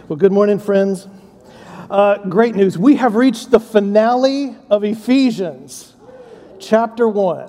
Well, good morning, friends. Great news. We have reached the finale of Ephesians, chapter 1.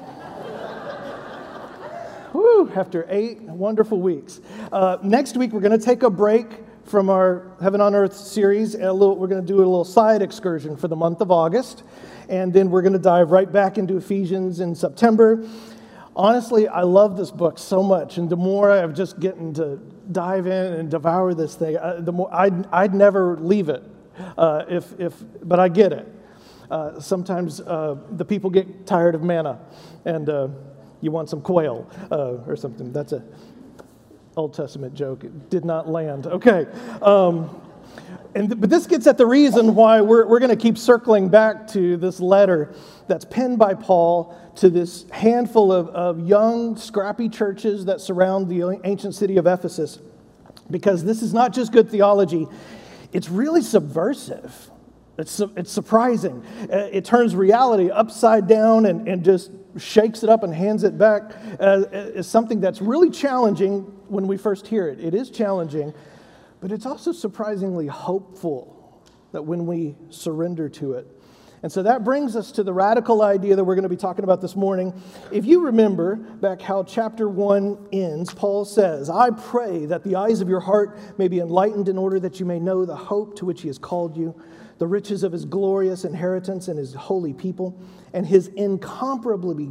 Woo, after 8 wonderful weeks. Next week, we're going to take a break from our Heaven on Earth series. We're going to do a little side excursion for the month of August. And then we're going to dive right back into Ephesians in September. Honestly, I love this book so much. And the more I'm just getting to dive in and devour this thing, the more I'd never leave it. But I get it. Sometimes the people get tired of manna, and you want some quail or something. That's a Old Testament joke. It did not land. Okay. But this gets at the reason why we're going to keep circling back to this letter that's penned by Paul to this handful of young, scrappy churches that surround the ancient city of Ephesus. Because this is not just good theology, it's really subversive. It's surprising. It turns reality upside down and just shakes it up and hands it back as something that's really challenging when we first hear it. It is challenging, but it's also surprisingly hopeful that when we surrender to it. And so that brings us to the radical idea that we're going to be talking about this morning. If you remember back how chapter 1 ends, Paul says, "I pray that the eyes of your heart may be enlightened in order that you may know the hope to which he has called you, the riches of his glorious inheritance in his holy people, and his incomparably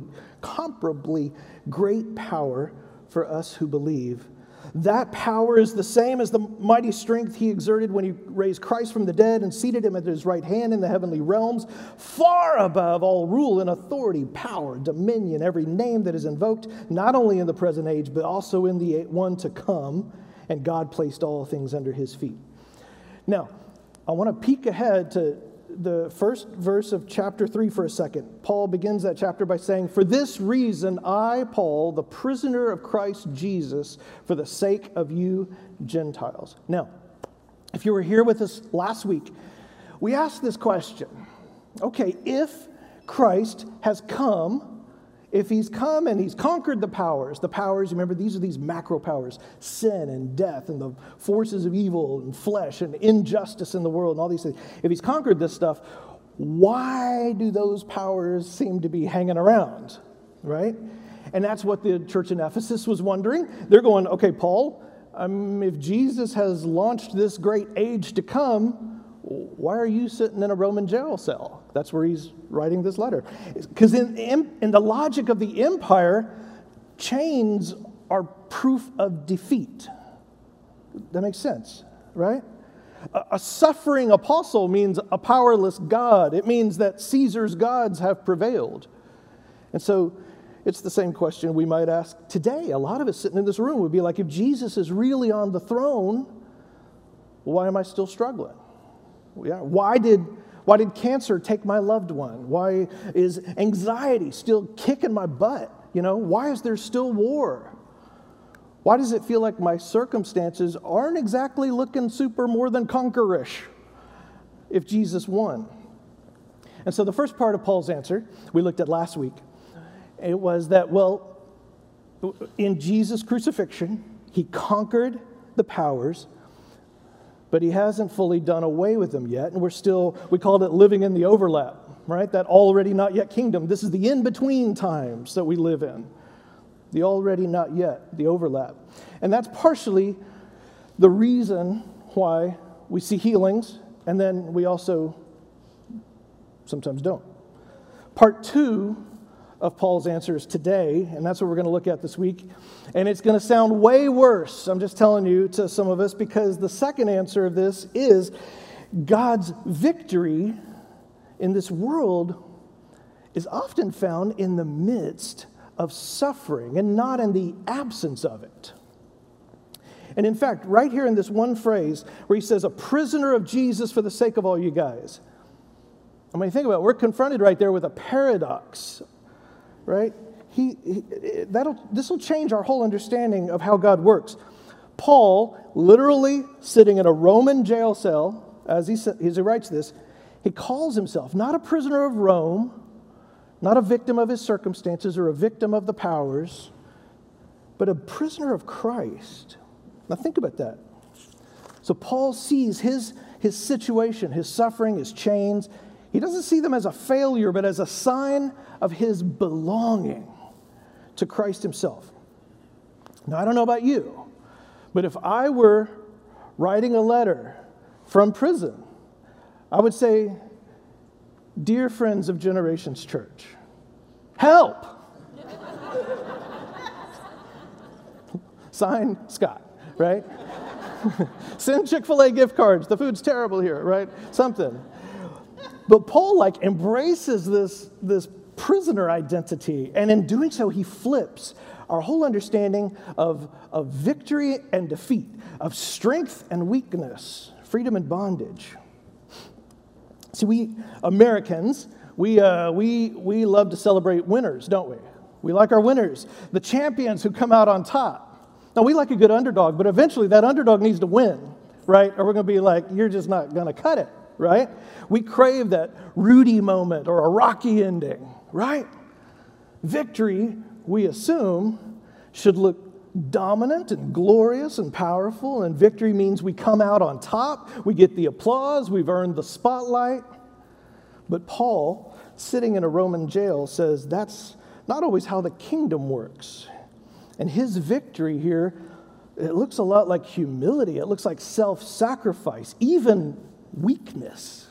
great power for us who believe. That power is the same as the mighty strength he exerted when he raised Christ from the dead and seated him at his right hand in the heavenly realms, far above all rule and authority, power, dominion, every name that is invoked, not only in the present age, but also in the one to come. And God placed all things under his feet." Now, I want to peek ahead to the first verse of chapter 3 for a second. Paul begins that chapter by saying, "For this reason I, Paul, the prisoner of Christ Jesus, for the sake of you Gentiles." Now, if you were here with us last week, we asked this question. Okay, if Christ has come, if he's come and he's conquered the powers, remember, these are these macro powers, sin and death and the forces of evil and flesh and injustice in the world and all these things. If he's conquered this stuff, why do those powers seem to be hanging around, right? And that's what the church in Ephesus was wondering. They're going, okay, Paul, if Jesus has launched this great age to come, why are you sitting in a Roman jail cell? That's where he's writing this letter. Because in the logic of the empire, chains are proof of defeat. That makes sense, right? A suffering apostle means a powerless God. It means that Caesar's gods have prevailed. And so it's the same question we might ask today. A lot of us sitting in this room would be like, if Jesus is really on the throne, why am I still struggling? Yeah, why did cancer take my loved one? Why is anxiety still kicking my butt? Why is there still war? Why does it feel like my circumstances aren't exactly looking super more than conquerish if Jesus won? And so the first part of Paul's answer we looked at last week, it was that, well, in Jesus' crucifixion, he conquered the powers, but he hasn't fully done away with them yet. And we called it living in the overlap, right? That already not yet kingdom. This is the in-between times that we live in. The already not yet, the overlap. And that's partially the reason why we see healings, and then we also sometimes don't. Part 2 of Paul's answers today, and that's what we're going to look at this week. And it's going to sound way worse, I'm just telling you, to some of us, because the second answer of this is God's victory in this world is often found in the midst of suffering and not in the absence of it. And in fact, right here in this one phrase where he says, "a prisoner of Jesus for the sake of all you guys." I mean, think about it. We're confronted right there with a paradox, right? This will change our whole understanding of how God works. Paul, literally sitting in a Roman jail cell, as he writes this, he calls himself not a prisoner of Rome, not a victim of his circumstances or a victim of the powers, but a prisoner of Christ. Now think about that. So Paul sees his situation, his suffering, his chains. He doesn't see them as a failure, but as a sign of his belonging to Christ himself. Now, I don't know about you, but if I were writing a letter from prison, I would say, "Dear friends of Generations Church, help!" Sign Scott, right? Send Chick-fil-A gift cards. The food's terrible here, right? Something. But Paul embraces this prisoner identity, and in doing so, he flips our whole understanding of victory and defeat, of strength and weakness, freedom and bondage. See, we Americans, we love to celebrate winners, don't we? We like our winners, the champions who come out on top. Now, we like a good underdog, but eventually that underdog needs to win, right? Or we're going to be like, "You're just not going to cut it," right? We crave that Rudy moment or a Rocky ending, right? Victory, we assume, should look dominant and glorious and powerful, and victory means we come out on top, we get the applause, we've earned the spotlight. But Paul, sitting in a Roman jail, says that's not always how the kingdom works. And his victory here, it looks a lot like humility. It looks like self-sacrifice, even weakness.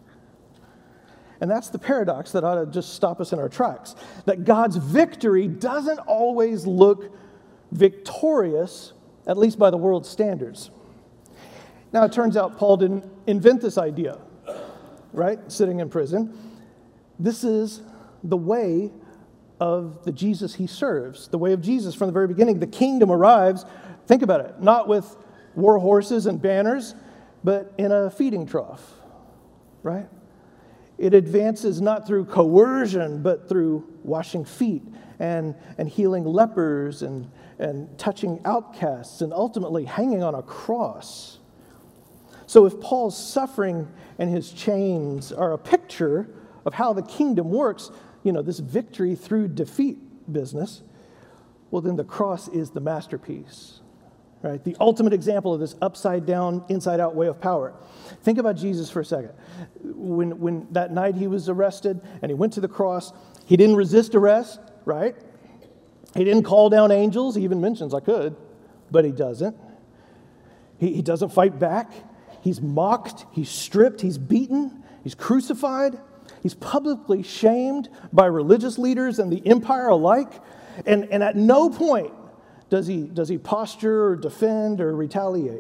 And that's the paradox that ought to just stop us in our tracks. That God's victory doesn't always look victorious, at least by the world's standards. Now, it turns out Paul didn't invent this idea, right? Sitting in prison. This is the way of the Jesus he serves, the way of Jesus from the very beginning. The kingdom arrives, think about it, not with war horses and banners, but in a feeding trough, right? It advances not through coercion, but through washing feet and healing lepers and touching outcasts and ultimately hanging on a cross. So if Paul's suffering and his chains are a picture of how the kingdom works, this victory through defeat business, well, then the cross is the masterpiece, right? The ultimate example of this upside down, inside out way of power. Think about Jesus for a second. When that night he was arrested and he went to the cross, he didn't resist arrest, right? He didn't call down angels. He even mentions, "I could," but he doesn't. He doesn't fight back. He's mocked, he's stripped, he's beaten, he's crucified. He's publicly shamed by religious leaders and the empire alike. And at no point does he posture or defend or retaliate.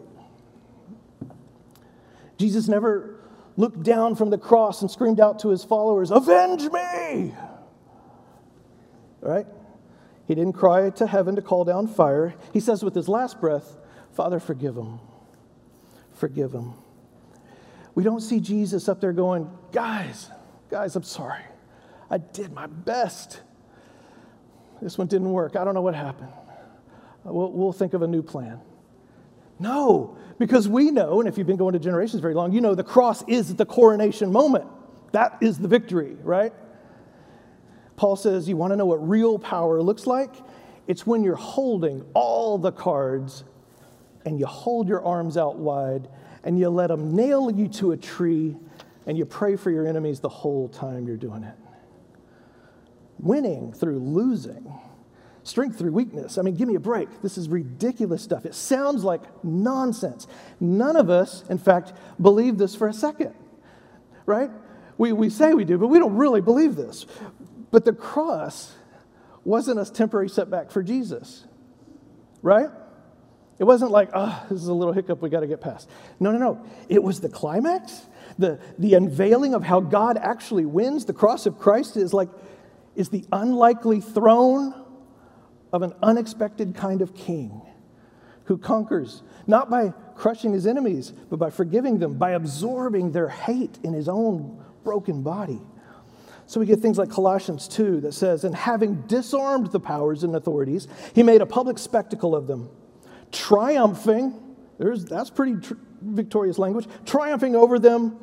Jesus never looked down from the cross and screamed out to his followers, "Avenge me!" Right? He didn't cry to heaven to call down fire. He says with his last breath, "Father, forgive them. Forgive them." We don't see Jesus up there going, Guys, I'm sorry. I did my best. This one didn't work. I don't know what happened. We'll think of a new plan." No, because we know, and if you've been going to Generations very long, you know the cross is the coronation moment. That is the victory, right? Paul says, you want to know what real power looks like? It's when you're holding all the cards and you hold your arms out wide and you let them nail you to a tree and you pray for your enemies the whole time you're doing it. Winning through losing. Strength through weakness. I mean, give me a break. This is ridiculous stuff. It sounds like nonsense. None of us, in fact, believe this for a second, right? We say we do, but we don't really believe this. But the cross wasn't a temporary setback for Jesus, right? It wasn't like, this is a little hiccup we got to get past. No. It was the climax, the unveiling of how God actually wins. The cross of Christ is the unlikely throne of an unexpected kind of king who conquers, not by crushing his enemies, but by forgiving them, by absorbing their hate in his own broken body. So we get things like Colossians 2 that says, and having disarmed the powers and authorities, he made a public spectacle of them, triumphing, that's pretty victorious language, triumphing over them,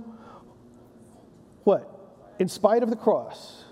what? In spite of the cross?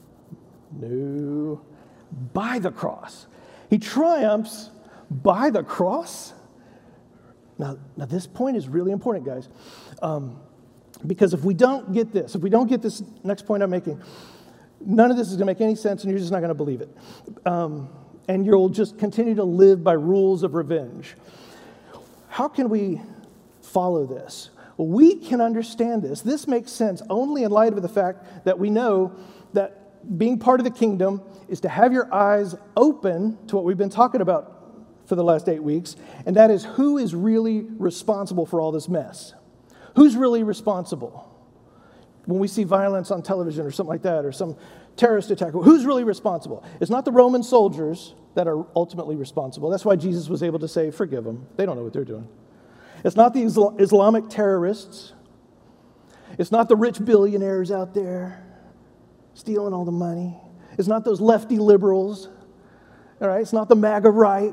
No, by the cross. He triumphs by the cross? Now this point is really important, guys. Because if we don't get this next point I'm making, none of this is going to make any sense, and you're just not going to believe it. And you'll just continue to live by rules of revenge. How can we follow this? Well, we can understand this. This makes sense only in light of the fact that we know that being part of the kingdom is to have your eyes open to what we've been talking about for the last 8 weeks, and that is who is really responsible for all this mess. Who's really responsible? When we see violence on television or something like that, or some terrorist attack, who's really responsible? It's not the Roman soldiers that are ultimately responsible. That's why Jesus was able to say, forgive them. They don't know what they're doing. It's not the Islamic terrorists. It's not the rich billionaires out there stealing all the money. It's not those lefty liberals. All right? It's not the MAGA right.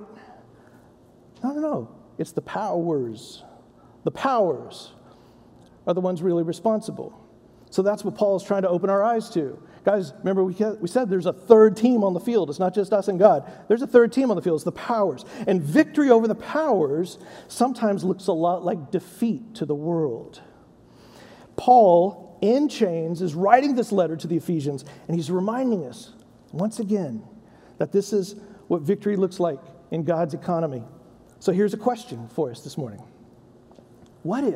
No. It's the powers. The powers are the ones really responsible. So that's what Paul is trying to open our eyes to. Guys, remember we said there's a third team on the field. It's not just us and God. There's a third team on the field. It's the powers. And victory over the powers sometimes looks a lot like defeat to the world. Paul, in chains, is writing this letter to the Ephesians, and he's reminding us, once again, that this is what victory looks like in God's economy. So here's a question for us this morning. What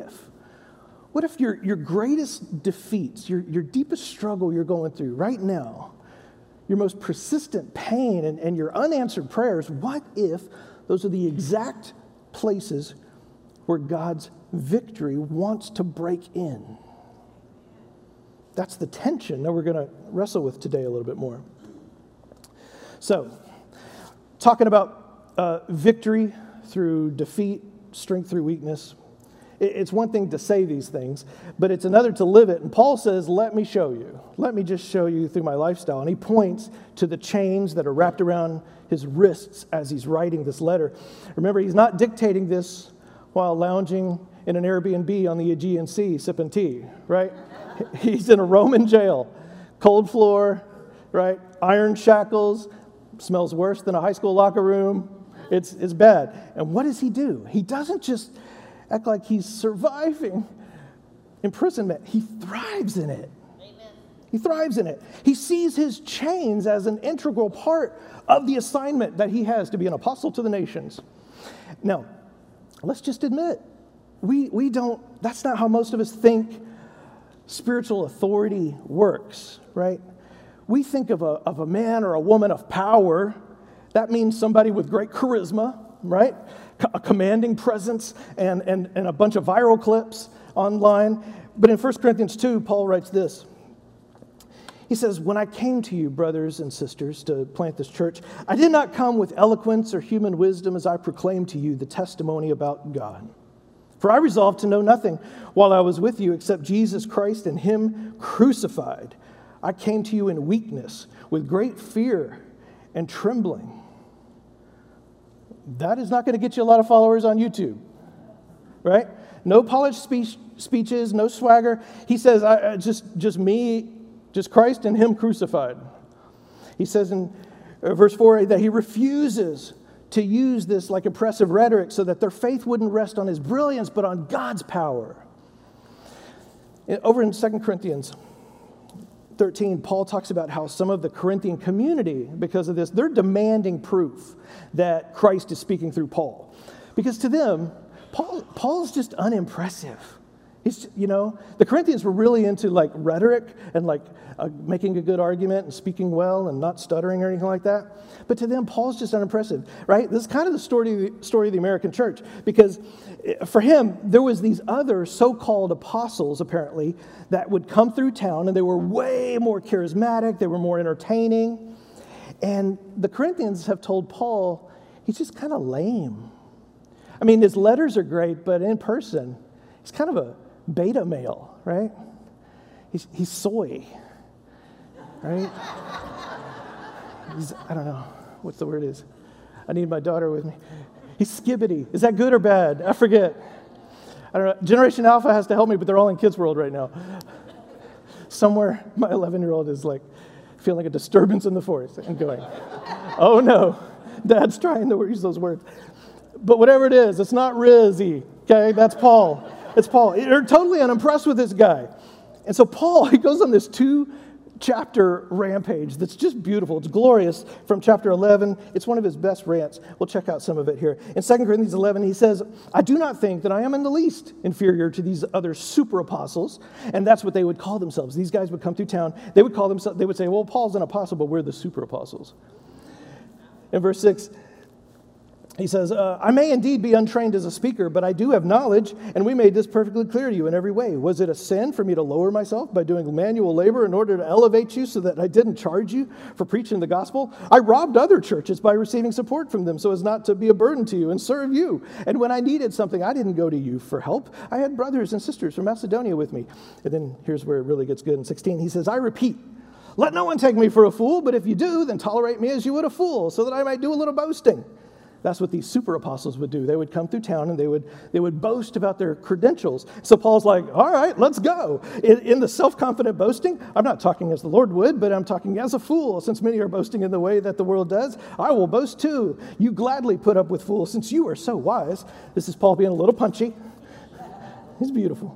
if your greatest defeats, your deepest struggle you're going through right now, your most persistent pain and your unanswered prayers, what if those are the exact places where God's victory wants to break in? That's the tension that we're going to wrestle with today a little bit more. So, talking about victory through defeat, strength through weakness. It's one thing to say these things, but it's another to live it. And Paul says, let me show you. Let me just show you through my lifestyle. And he points to the chains that are wrapped around his wrists as he's writing this letter. Remember, he's not dictating this while lounging in an Airbnb on the Aegean Sea sipping tea, right? He's in a Roman jail, cold floor, right? Iron shackles, smells worse than a high school locker room. It's bad. And what does he do? He doesn't just act like he's surviving imprisonment. He thrives in it. Amen. He thrives in it. He sees his chains as an integral part of the assignment that he has to be an apostle to the nations. Now, let's just admit, we don't, that's not how most of us think spiritual authority works, right? We think of a man or a woman of power. That means somebody with great charisma, right? A commanding presence and a bunch of viral clips online. But in 1 Corinthians 2, Paul writes this. He says, when I came to you, brothers and sisters, to plant this church, I did not come with eloquence or human wisdom as I proclaimed to you the testimony about God. For I resolved to know nothing while I was with you except Jesus Christ and Him crucified. I came to you in weakness, with great fear and trembling. That is not going to get you a lot of followers on YouTube, right? No polished speeches, no swagger. He says, just me, just Christ and Him crucified. He says in verse 4 that he refuses to use this like impressive rhetoric so that their faith wouldn't rest on his brilliance, but on God's power. Over in 2 Corinthians 13, Paul talks about how some of the Corinthian community, because of this, they're demanding proof that Christ is speaking through Paul. Because to them, Paul's just unimpressive. He's, the Corinthians were really into like rhetoric and like making a good argument and speaking well and not stuttering or anything like that. But to them, Paul's just unimpressive, right? This is kind of the story of the American church, because for him, there was these other so-called apostles, apparently, that would come through town, and they were way more charismatic, they were more entertaining. And the Corinthians have told Paul, he's just kind of lame. I mean, his letters are great, but in person, he's kind of a beta male, right? He's soy, right? I don't know what the word is. I need my daughter with me. He's skibbity. Is that good or bad? I forget. I don't know. Generation Alpha has to help me, but they're all in Kids World right now. Somewhere, my 11-year-old is like feeling a disturbance in the force and going, oh no, Dad's trying to use those words. But whatever it is, it's not rizzy, Okay, that's Paul. It's Paul. They're totally unimpressed with this guy. And so Paul, he goes on this 2-chapter rampage that's just beautiful. It's glorious from chapter 11. It's one of his best rants. We'll check out some of it here. In 2 Corinthians 11, he says, I do not think that I am in the least inferior to these other super apostles. And that's what they would call themselves. These guys would come through town. They would say, well, Paul's an apostle, but we're the super apostles. In verse 6, he says, I may indeed be untrained as a speaker, but I do have knowledge, and we made this perfectly clear to you in every way. Was it a sin for me to lower myself by doing manual labor in order to elevate you so that I didn't charge you for preaching the gospel? I robbed other churches by receiving support from them so as not to be a burden to you and serve you. And when I needed something, I didn't go to you for help. I had brothers and sisters from Macedonia with me. And then here's where it really gets good in 16. He says, I repeat, let no one take me for a fool, but if you do, then tolerate me as you would a fool, so that I might do a little boasting. That's what these super apostles would do. They would come through town and they would boast about their credentials. So Paul's like, all right, let's go. In the self-confident boasting, I'm not talking as the Lord would, but I'm talking as a fool. Since many are boasting in the way that the world does, I will boast too. You gladly put up with fools since you are so wise. This is Paul being a little punchy. He's beautiful.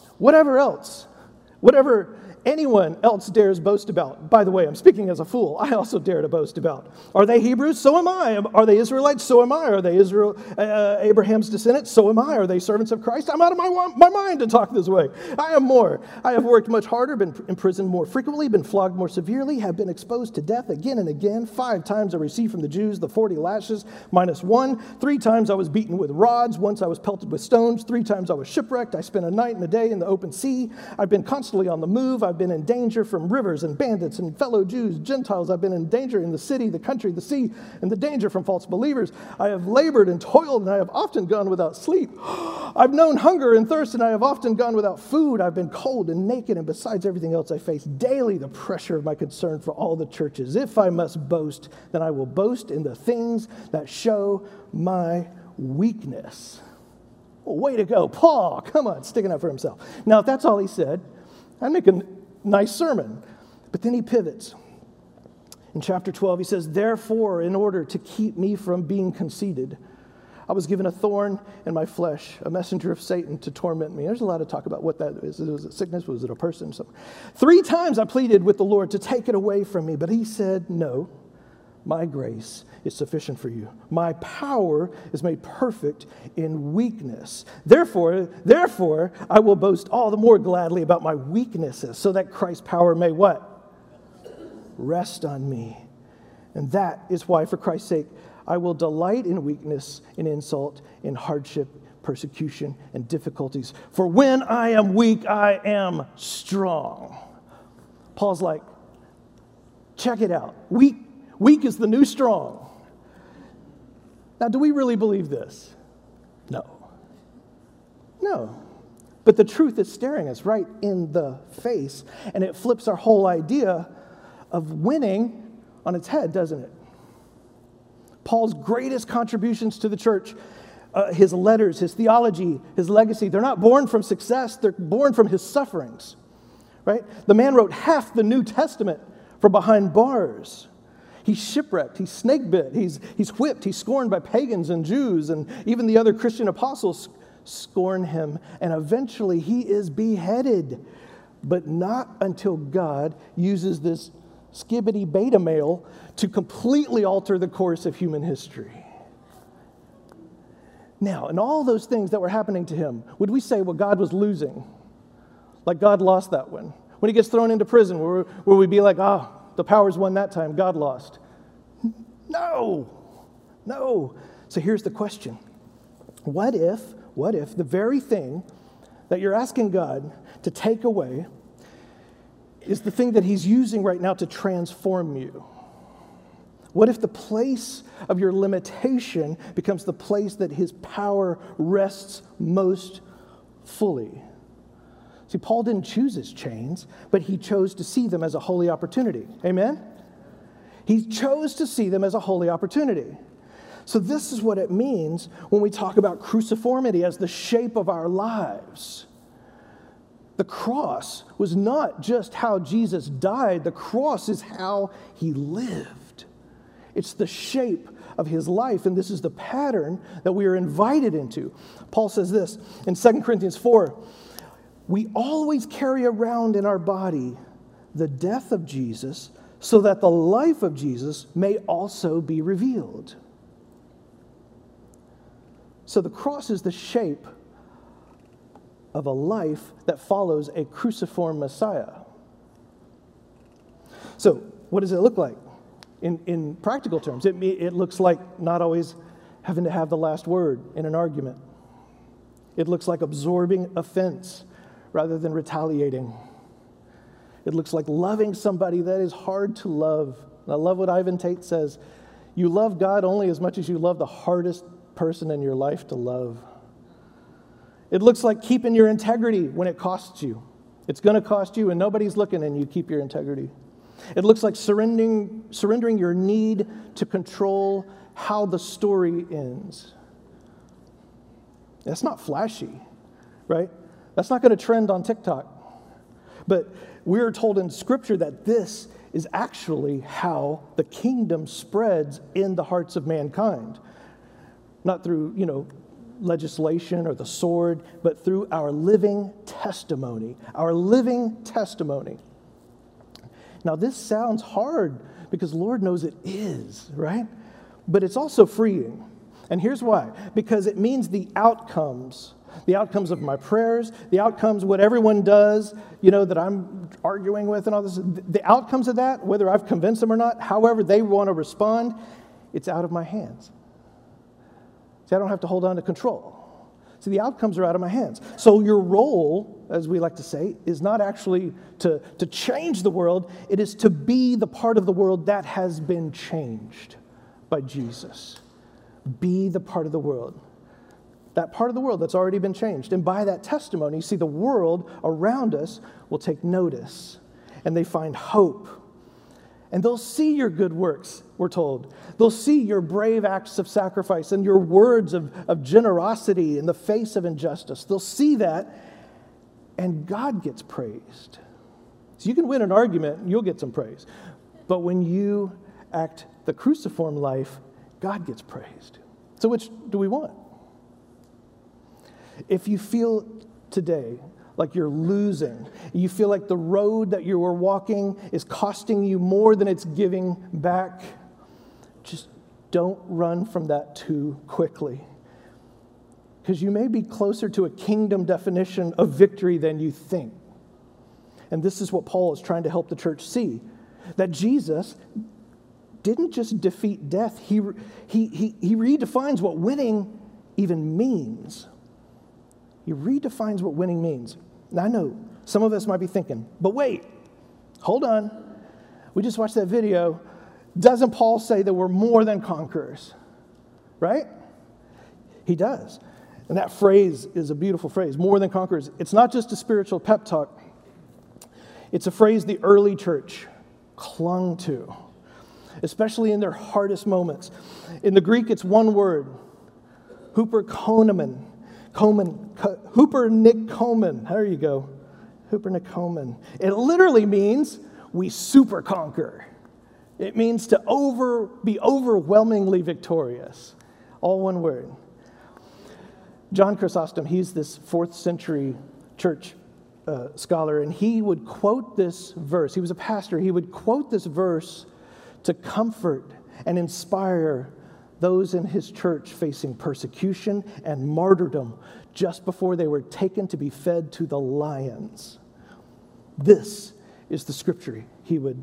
Whatever anyone else dares boast about. By the way, I'm speaking as a fool. I also dare to boast about. Are they Hebrews? So am I. Are they Israelites? So am I. Are they Abraham's descendants? So am I. Are they servants of Christ? I'm out of my mind to talk this way. I am more. I have worked much harder, been imprisoned more frequently, been flogged more severely, have been exposed to death again and again. 5 times I received from the Jews the 40 lashes minus 1. 3 times I was beaten with rods. Once I was pelted with stones. 3 times I was shipwrecked. I spent a night and a day in the open sea. I've been constantly on the move. I've been in danger from rivers and bandits and fellow Jews, Gentiles. I've been in danger in the city, the country, the sea, and the danger from false believers. I have labored and toiled, and I have often gone without sleep. I've known hunger and thirst, and I have often gone without food. I've been cold and naked, and besides everything else, I face daily the pressure of my concern for all the churches. If I must boast, then I will boast in the things that show my weakness. Well, way to go, Paul. Come on, sticking up for himself. Now, if that's all he said, I'd make a nice sermon. But then he pivots. In chapter 12, he says, therefore, in order to keep me from being conceited, I was given a thorn in my flesh, a messenger of Satan to torment me. There's a lot of talk about what that is. Was it sickness? Was it a person? 3 times I pleaded with the Lord to take it away from me, but he said, no, my grace is sufficient for you. My power is made perfect in weakness. Therefore, I will boast all the more gladly about my weaknesses, so that Christ's power may what? Rest on me. And that is why, for Christ's sake, I will delight in weakness, in insult, in hardship, persecution, and difficulties. For when I am weak, I am strong. Paul's like, check it out. Weak is the new strong. Now, do we really believe this? No. But the truth is staring us right in the face, and it flips our whole idea of winning on its head, doesn't it? Paul's greatest contributions to the church, his letters, his theology, his legacy, they're not born from success, they're born from his sufferings, right? The man wrote half the New Testament from behind bars. He's shipwrecked, he's snake bit, he's whipped, he's scorned by pagans and Jews, and even the other Christian apostles scorn him, and eventually he is beheaded. But not until God uses this skibbity beta male to completely alter the course of human history. Now, in all those things that were happening to him, would we say, well, God was losing? Like God lost that one? When he gets thrown into prison, will we be like, the powers won that time, God lost? No. So here's the question. What if the very thing that you're asking God to take away is the thing that he's using right now to transform you? What if the place of your limitation becomes the place that his power rests most fully? See, Paul didn't choose his chains, but he chose to see them as a holy opportunity. Amen? He chose to see them as a holy opportunity. So this is what it means when we talk about cruciformity as the shape of our lives. The cross was not just how Jesus died. The cross is how he lived. It's the shape of his life, and this is the pattern that we are invited into. Paul says this in 2 Corinthians 4, we always carry around in our body the death of Jesus, so that the life of Jesus may also be revealed. So the cross is the shape of a life that follows a cruciform Messiah. So what does it look like? In practical terms, it looks like not always having to have the last word in an argument. It looks like absorbing offense rather than retaliating. It looks like loving somebody that is hard to love. And I love what Ivan Tate says. You love God only as much as you love the hardest person in your life to love. It looks like keeping your integrity when it costs you. It's going to cost you and nobody's looking, and you keep your integrity. It looks like surrendering your need to control how the story ends. That's not flashy, right? That's not going to trend on TikTok. But we're told in Scripture that this is actually how the kingdom spreads in the hearts of mankind. Not through, legislation or the sword, but through our living testimony. Our living testimony. Now, this sounds hard because Lord knows it is, right? But it's also freeing. And here's why. Because it means the outcomes of my prayers, the outcomes, what everyone does, that I'm arguing with and all this, the outcomes of that, whether I've convinced them or not, however they want to respond, it's out of my hands. See, I don't have to hold on to control. See, the outcomes are out of my hands. So your role, as we like to say, is not actually to change the world. It is to be the part of the world that has been changed by Jesus. Be the part of the world. That part of the world that's already been changed. And by that testimony, see, the world around us will take notice. And they find hope. And they'll see your good works, we're told. They'll see your brave acts of sacrifice and your words of generosity in the face of injustice. They'll see that, and God gets praised. So you can win an argument, and you'll get some praise. But when you act the cruciform life, God gets praised. So which do we want? If you feel today like you're losing, you feel like the road that you were walking is costing you more than it's giving back, just don't run from that too quickly. Because you may be closer to a kingdom definition of victory than you think. And this is what Paul is trying to help the church see, that Jesus didn't just defeat death, he redefines what winning even means. He redefines what winning means. Now, I know some of us might be thinking, but wait, hold on. We just watched that video. Doesn't Paul say that we're more than conquerors? Right? He does. And that phrase is a beautiful phrase, more than conquerors. It's not just a spiritual pep talk. It's a phrase the early church clung to, especially in their hardest moments. In the Greek, it's one word, huperkomen. Hupernicomen. There you go. Hupernicomen. It literally means we super conquer. It means to be overwhelmingly victorious. All one word. John Chrysostom, he's this 4th century church scholar, and he would quote this verse. He was a pastor. He would quote this verse to comfort and inspire those in his church facing persecution and martyrdom just before they were taken to be fed to the lions. This is the scripture he would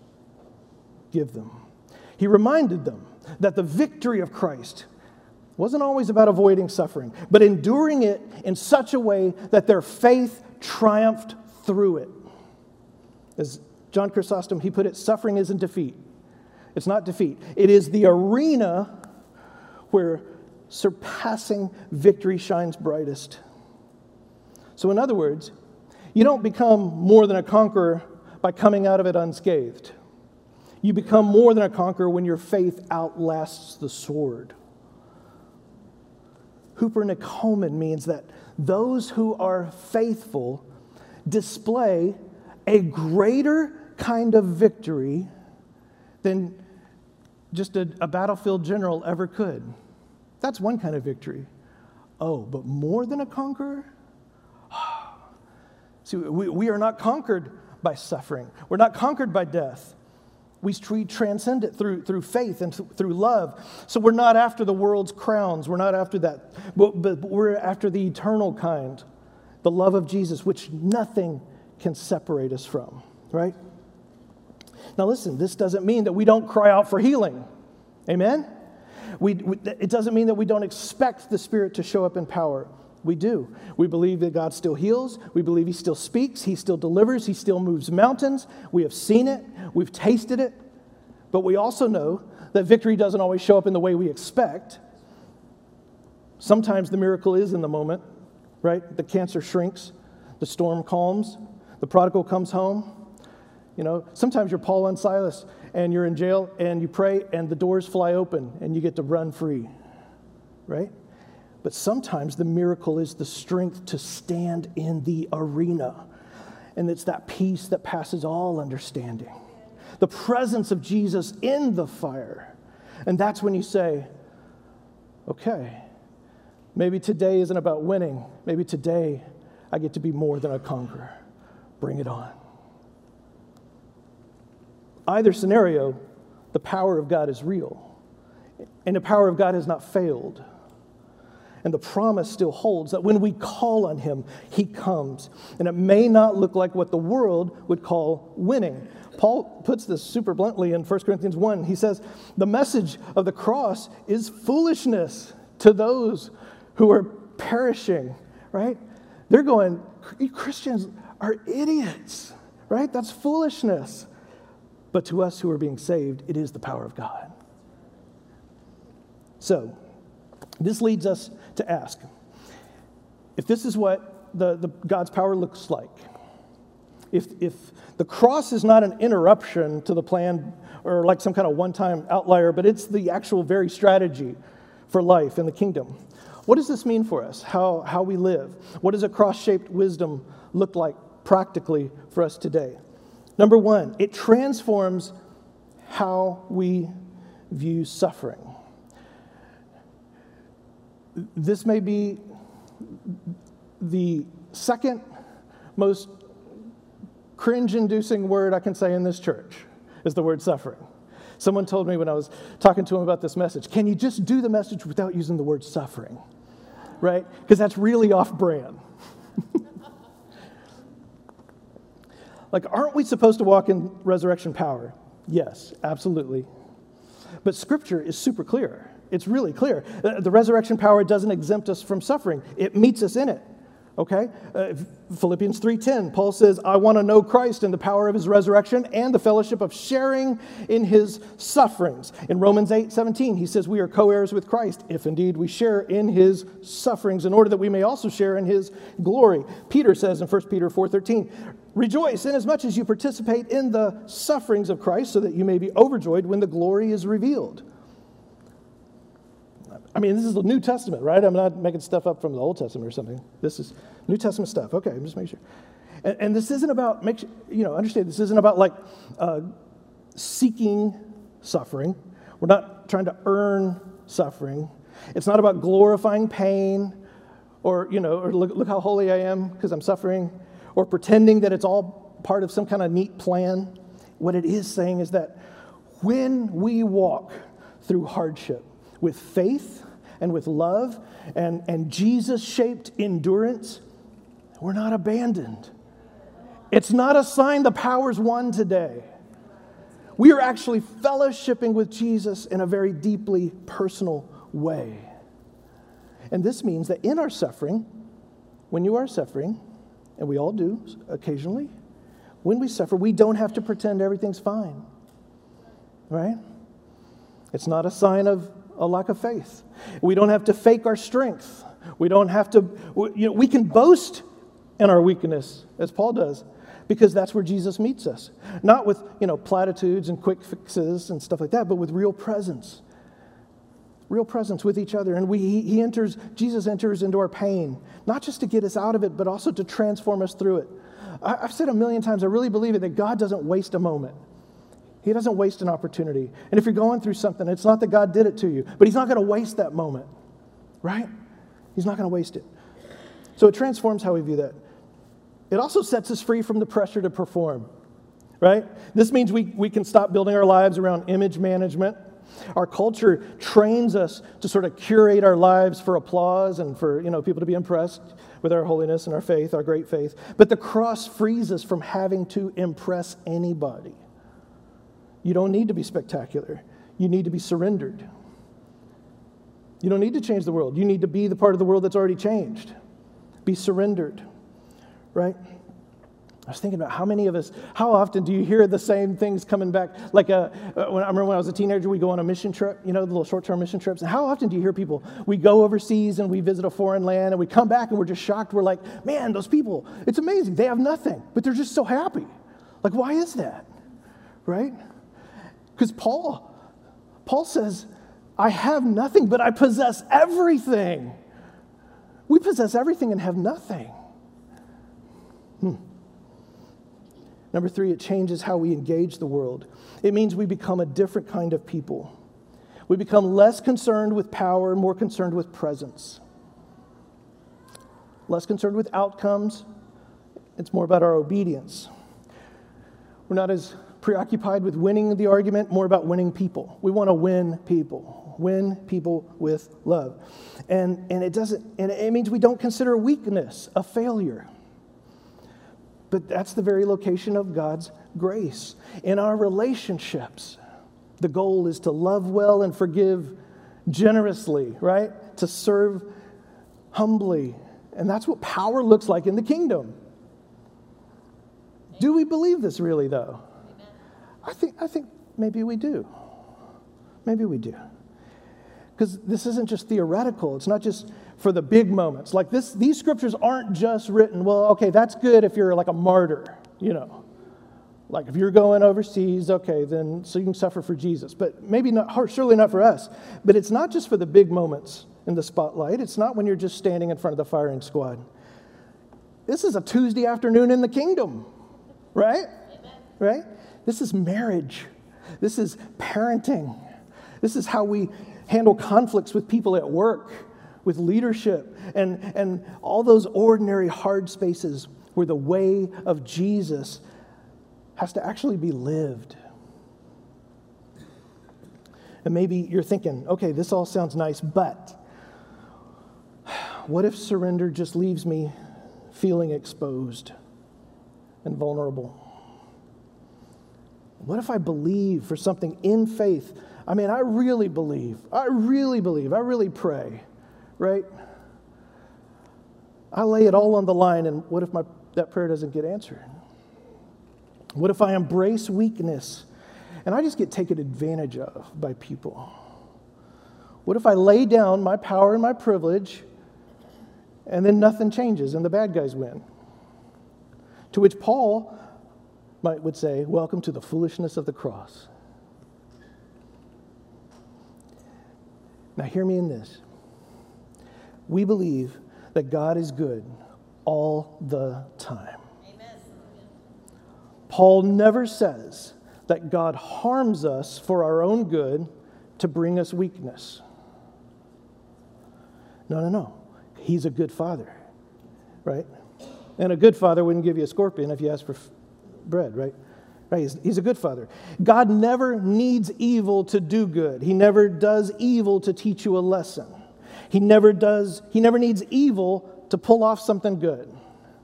give them. He reminded them that the victory of Christ wasn't always about avoiding suffering, but enduring it in such a way that their faith triumphed through it. As John Chrysostom, he put it, suffering isn't defeat. It's not defeat. It is the arena where surpassing victory shines brightest. So in other words, you don't become more than a conqueror by coming out of it unscathed. You become more than a conqueror when your faith outlasts the sword. Hupernicomen means that those who are faithful display a greater kind of victory than just a battlefield general ever could. That's one kind of victory. Oh, but more than a conqueror? See, we are not conquered by suffering. We're not conquered by death. We transcend it through faith and through love. So we're not after the world's crowns. We're not after that. But we're after the eternal kind, the love of Jesus, which nothing can separate us from, right? Now listen, this doesn't mean that we don't cry out for healing. Amen? It doesn't mean that we don't expect the Spirit to show up in power. We do. We believe that God still heals. We believe He still speaks. He still delivers. He still moves mountains. We have seen it. We've tasted it. But we also know that victory doesn't always show up in the way we expect. Sometimes the miracle is in the moment, right? The cancer shrinks. The storm calms. The prodigal comes home. You know, sometimes you're Paul and Silas and you're in jail and you pray and the doors fly open and you get to run free, right? But sometimes the miracle is the strength to stand in the arena. And it's that peace that passes all understanding. The presence of Jesus in the fire. And that's when you say, okay, maybe today isn't about winning. Maybe today I get to be more than a conqueror. Bring it on. Either scenario, the power of God is real. And the power of God has not failed. And the promise still holds that when we call on Him, He comes. And it may not look like what the world would call winning. Paul puts this super bluntly in 1 Corinthians 1. He says, the message of the cross is foolishness to those who are perishing, right? They're going, you Christians are idiots, right? That's foolishness. But to us who are being saved, it is the power of God. So, this leads us to ask, if this is what the God's power looks like, if the cross is not an interruption to the plan or like some kind of one-time outlier, but it's the actual very strategy for life in the kingdom, what does this mean for us, how we live? What does a cross-shaped wisdom look like practically for us today? Number one, it transforms how we view suffering. This may be the second most cringe-inducing word I can say in this church, is the word suffering. Someone told me when I was talking to him about this message, can you just do the message without using the word suffering? Right? Because that's really off-brand. Like, aren't we supposed to walk in resurrection power? Yes, absolutely. But Scripture is super clear. It's really clear. The resurrection power doesn't exempt us from suffering. It meets us in it, okay? Philippians 3:10, Paul says, I want to know Christ and the power of His resurrection and the fellowship of sharing in His sufferings. In Romans 8:17, he says, we are co-heirs with Christ, if indeed we share in His sufferings, in order that we may also share in His glory. Peter says in 1 Peter 4:13, rejoice inasmuch as you participate in the sufferings of Christ, so that you may be overjoyed when the glory is revealed. I mean, this is the New Testament, right? I'm not making stuff up from the Old Testament or something. This is New Testament stuff. Okay, I'm just making sure. And this isn't about, understand, this isn't about like seeking suffering. We're not trying to earn suffering. It's not about glorifying pain or look how holy I am because I'm suffering, or pretending that it's all part of some kind of neat plan. What it is saying is that when we walk through hardship, with faith and with love and Jesus-shaped endurance, we're not abandoned. It's not a sign the power's won today. We are actually fellowshipping with Jesus in a very deeply personal way. And this means that in our suffering, when you are suffering, and we all do occasionally, when we suffer, we don't have to pretend everything's fine, right? It's not a sign of a lack of faith. We don't have to fake our strength. We don't have to, we can boast in our weakness, as Paul does, because that's where Jesus meets us. Not with, platitudes and quick fixes and stuff like that, but with real presence. Real presence with each other. And Jesus enters into our pain, not just to get us out of it, but also to transform us through it. I've said a million times, I really believe it, that God doesn't waste a moment. He doesn't waste an opportunity. And if you're going through something, it's not that God did it to you, but he's not going to waste that moment, right? He's not going to waste it. So it transforms how we view that. It also sets us free from the pressure to perform, right? This means we can stop building our lives around image management. Our culture trains us to sort of curate our lives for applause and for, people to be impressed with our holiness and our faith, our great faith. But the cross frees us from having to impress anybody. You don't need to be spectacular. You need to be surrendered. You don't need to change the world. You need to be the part of the world that's already changed. Be surrendered, right? I was thinking about how often do you hear the same things coming back? Like I remember when I was a teenager, we go on a mission trip, the little short-term mission trips. And how often do you hear people, we go overseas and we visit a foreign land and we come back and we're just shocked. We're like, man, those people, it's amazing. They have nothing, but they're just so happy. Like, why is that, right? Because Paul says, I have nothing, but I possess everything. We possess everything and have nothing. Number 3, it changes how we engage the world. It means we become a different kind of people. We become less concerned with power, more concerned with presence. Less concerned with outcomes. It's more about our obedience. We're not as preoccupied with winning the argument, more about winning people. We want to win people with love. And it means we don't consider weakness a failure. But that's the very location of God's grace. In our relationships, the goal is to love well and forgive generously, right? To serve humbly. And that's what power looks like in the kingdom. Do we believe this really, though? I think maybe we do. Maybe we do. Because this isn't just theoretical. It's not just for the big moments. Like these scriptures aren't just written, well, okay, that's good if you're like a martyr, Like if you're going overseas, okay, then so you can suffer for Jesus. But maybe not, surely not for us. But it's not just for the big moments in the spotlight. It's not when you're just standing in front of the firing squad. This is a Tuesday afternoon in the kingdom, right? Amen. Right? This is marriage. This is parenting. This is how we handle conflicts with people at work, with leadership, and all those ordinary hard spaces where the way of Jesus has to actually be lived. And maybe you're thinking, okay, this all sounds nice, but what if surrender just leaves me feeling exposed and vulnerable? What if I believe for something in faith? I mean, I really believe, I really pray, right? I lay it all on the line, and what if that prayer doesn't get answered? What if I embrace weakness and I just get taken advantage of by people? What if I lay down my power and my privilege and then nothing changes and the bad guys win? To which Paul would say, welcome to the foolishness of the cross. Now hear me in this. We believe that God is good all the time. Amen. Paul never says that God harms us for our own good to bring us weakness. No. He's a good father, right? And a good father wouldn't give you a scorpion if you asked for bread, right? He's a good father. God never needs evil to do good. He never does evil to teach you a lesson. He never needs evil to pull off something good.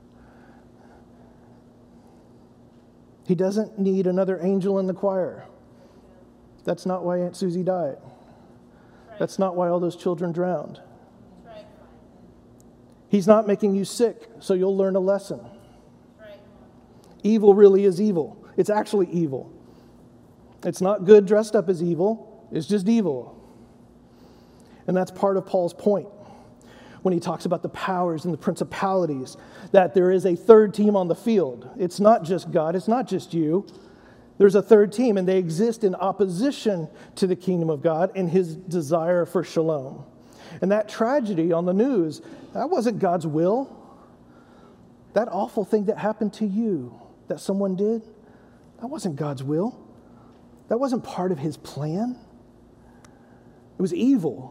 He doesn't need another angel in the choir. That's not why Aunt Susie died. That's not why all those children drowned. He's not making you sick so you'll learn a lesson. Evil really is evil. It's actually evil. It's not good dressed up as evil. It's just evil. And that's part of Paul's point when he talks about the powers and the principalities, that there is a third team on the field. It's not just God. It's not just you. There's a third team, and they exist in opposition to the kingdom of God and his desire for shalom. And that tragedy on the news, that wasn't God's will. That awful thing that happened to you, that someone did, that wasn't God's will. That wasn't part of his plan. It was evil.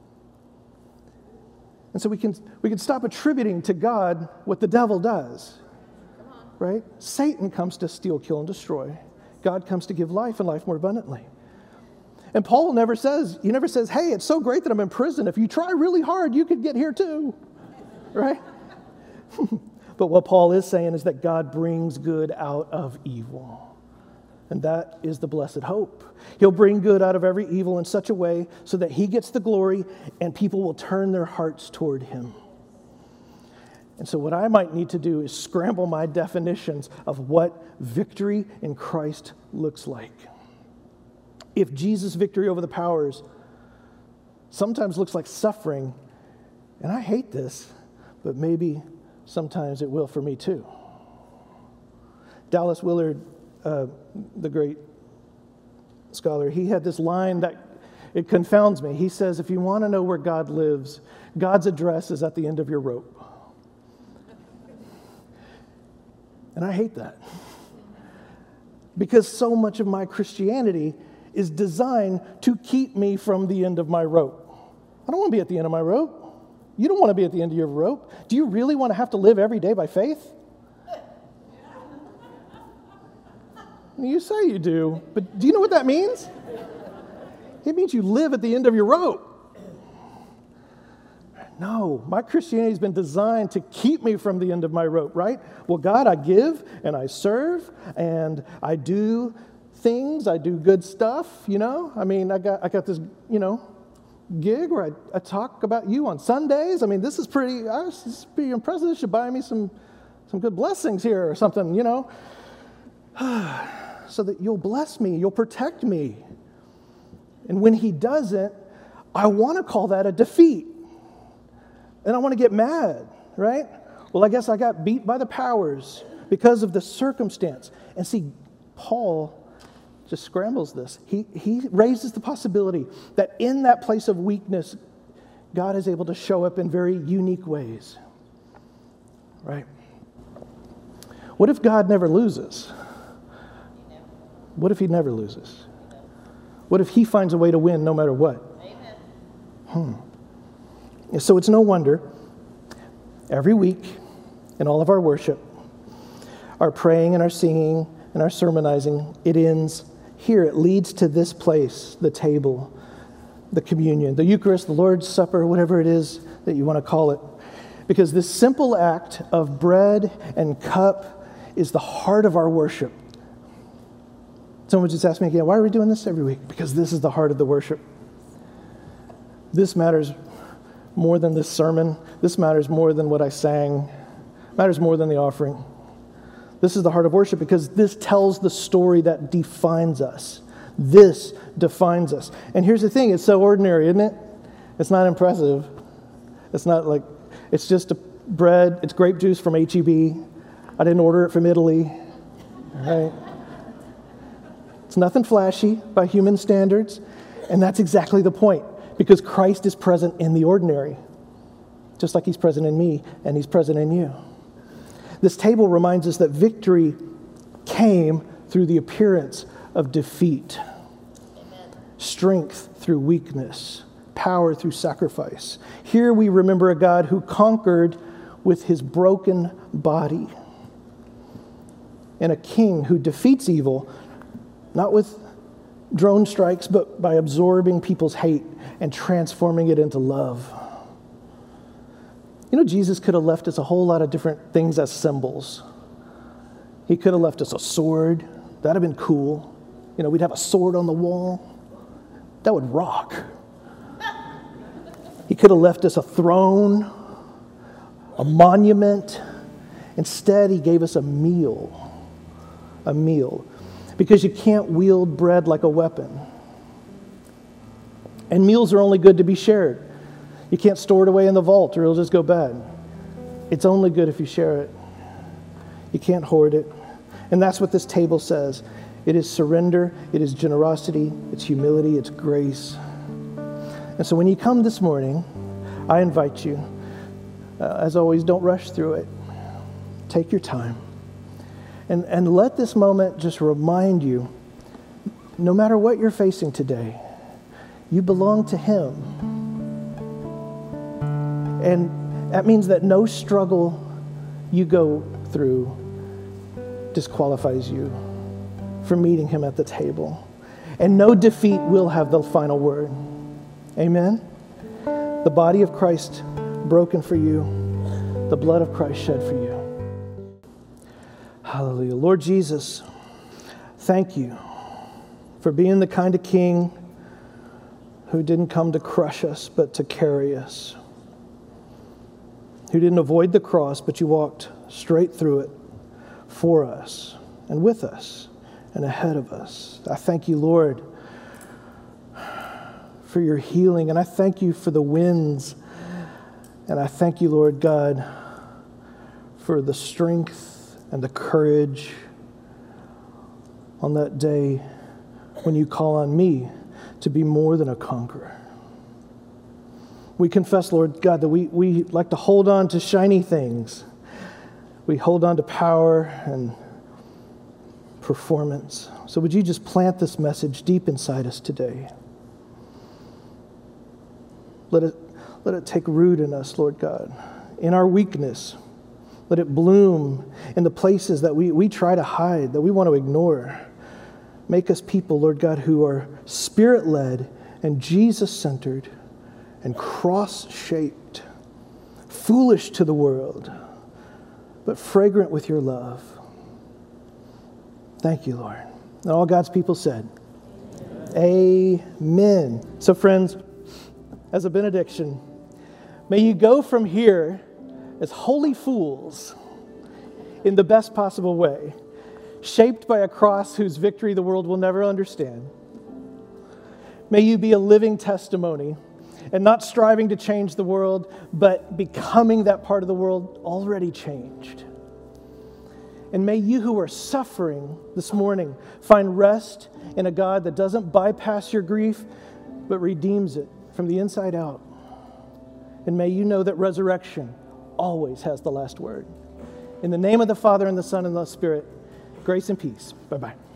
And so we can stop attributing to God what the devil does. Right? Satan comes to steal, kill, and destroy. God comes to give life and life more abundantly. And Paul never says, hey, it's so great that I'm in prison. If you try really hard, you could get here too. Right? But what Paul is saying is that God brings good out of evil. And that is the blessed hope. He'll bring good out of every evil in such a way so that he gets the glory and people will turn their hearts toward him. And so what I might need to do is scramble my definitions of what victory in Christ looks like. If Jesus' victory over the powers sometimes looks like suffering, and I hate this, but maybe sometimes it will for me too. Dallas Willard, the great scholar, he had this line that it confounds me. He says, if you want to know where God lives, God's address is at the end of your rope. And I hate that. Because so much of my Christianity is designed to keep me from the end of my rope. I don't want to be at the end of my rope. You don't want to be at the end of your rope. Do you really want to have to live every day by faith? You say you do, but do you know what that means? It means you live at the end of your rope. No, my Christianity has been designed to keep me from the end of my rope, right? Well, God, I give and I serve and I do things, I do good stuff, you know? I mean, I got this, gig where I talk about you on Sundays. I mean, this is pretty impressive. This should buy me some good blessings here or something, so that you'll bless me, you'll protect me. And when he doesn't, I want to call that a defeat. And I want to get mad, right? Well, I guess I got beat by the powers because of the circumstance. And see, Paul just scrambles this. He raises the possibility that in that place of weakness, God is able to show up in very unique ways, right? What if God never loses? What if he never loses? What if he finds a way to win no matter what? So it's no wonder every week in all of our worship, our praying and our singing and our sermonizing, it ends here. It leads to this place, the table, the communion, the Eucharist, the Lord's Supper, whatever it is that you want to call it. Because this simple act of bread and cup is the heart of our worship. Someone just asked me again, why are we doing this every week? Because this is the heart of the worship. This matters more than this sermon. This matters more than what I sang. It matters more than the offering. This is the heart of worship because this tells the story that defines us. This defines us. And here's the thing, it's so ordinary, isn't it? It's not impressive. It's not like, it's just a bread, it's grape juice from H-E-B. I didn't order it from Italy. Right? It's nothing flashy by human standards. And that's exactly the point. Because Christ is present in the ordinary. Just like he's present in me and he's present in you. This table reminds us that victory came through the appearance of defeat. Amen. Strength through weakness. Power through sacrifice. Here we remember a God who conquered with his broken body. And a king who defeats evil, not with drone strikes, but by absorbing people's hate and transforming it into love. Jesus could have left us a whole lot of different things as symbols. He could have left us a sword. That'd have been cool. We'd have a sword on the wall. That would rock. He could have left us a throne, a monument. Instead, he gave us a meal. A meal. Because you can't wield bread like a weapon. And meals are only good to be shared. You can't store it away in the vault or it'll just go bad. It's only good if you share it. You can't hoard it. And that's what this table says. It is surrender, it is generosity, it's humility, it's grace. And so when you come this morning, I invite you, as always, don't rush through it. Take your time. And let this moment just remind you no matter what you're facing today, you belong to Him. And that means that no struggle you go through disqualifies you from meeting Him at the table. And no defeat will have the final word. Amen? The body of Christ broken for you, the blood of Christ shed for you. Hallelujah. Lord Jesus, thank you for being the kind of King who didn't come to crush us, but to carry us. Who didn't avoid the cross, but you walked straight through it for us and with us and ahead of us. I thank you, Lord, for your healing, and I thank you for the winds, and I thank you, Lord God, for the strength and the courage on that day when you call on me to be more than a conqueror. We confess, Lord God, that we like to hold on to shiny things. We hold on to power and performance. So would you just plant this message deep inside us today? Let it take root in us, Lord God, in our weakness. Let it bloom in the places that we try to hide, that we want to ignore. Make us people, Lord God, who are Spirit-led and Jesus-centered and cross-shaped, foolish to the world, but fragrant with your love. Thank you, Lord. And all God's people said, Amen. So friends, as a benediction, may you go from here as holy fools in the best possible way, shaped by a cross whose victory the world will never understand. May you be a living testimony and not striving to change the world, but becoming that part of the world already changed. And may you who are suffering this morning find rest in a God that doesn't bypass your grief, but redeems it from the inside out. And may you know that resurrection always has the last word. In the name of the Father, and the Son, and the Spirit, grace and peace. Bye-bye.